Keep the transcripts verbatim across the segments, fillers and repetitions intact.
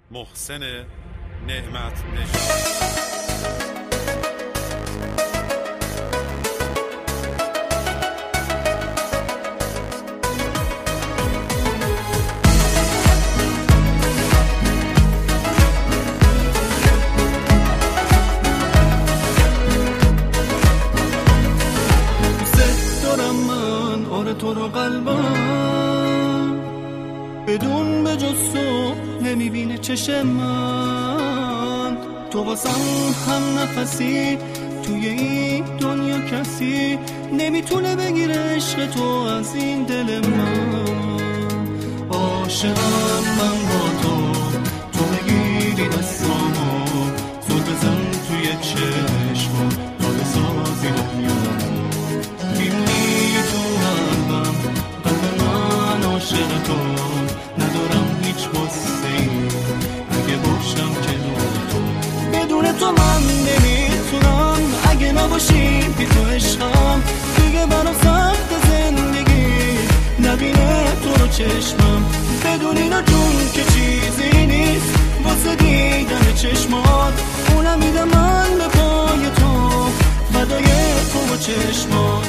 محسن نعمت نژاد. تو رو قلبم بدون به جز تو نمیبینه چشم من، تو واسم هم نفسی توی این دنیا، کسی نمیتونه بگیره عشق تو از این دل من. عاشقم من با تو، تو بگیری دستامو زود بزن توی چشم تا بسازی دنیا. میمونی تو قلبم، قلب من عاشق تو، ندارم هیچ غصه ای اگه باشم کنار تو. بدون تو من نمیتونم، اگه نباشی بی تو عشقم دیگه برام سخت زندگی، نبینه تو رو چشمم. بدون اینا جون که چیزی نیست واسه دیدن چشمات، اونم میدم من به پای تو، فدای تو و چشمات.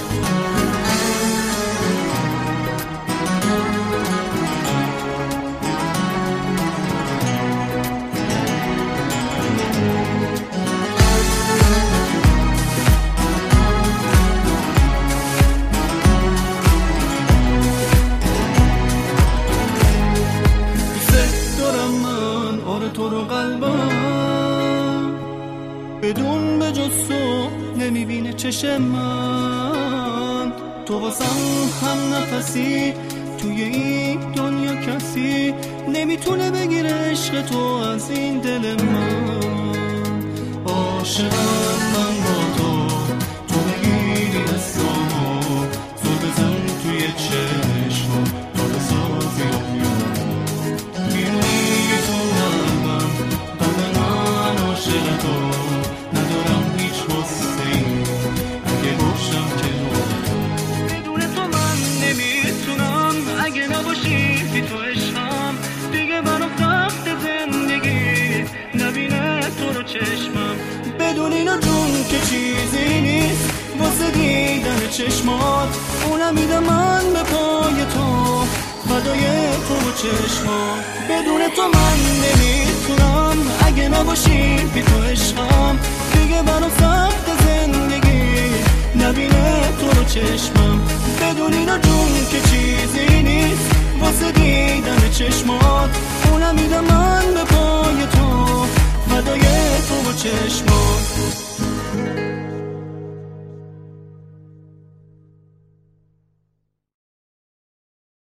تو رو قلبم بدون به جز تو نمیبینه چشم من، تو واسم هم نفسی توی این دنیا، کسی نمیتونه بگیره عشق تو از این دل من. عاشقم من با تو، تو بگیری دستامو زود بزن توی چشم تا بسازی دنیا. تو ندارم هیچ غصه ای اگه باشم کنار تو. بدون تو من نمیتونم، اگه نباشی بی تو عشقم دیگه برام سخت زندگی، نبینه تو رو چشمم. بدون اینا جون که چیزی نیست واسه دیدن چشمات، اونم میدم من به پای تو، فدای تو و چشمات. بدون تو من نمیتونم، اگه نباشی بی تو عشقم دیگه برام سخت زندگی، نبینه تو رو چشمم. بدون اینا جون که چیزی نیست واسه دیدن چشمات، اونم میدم من به پای تو، فدای تو و چشمات.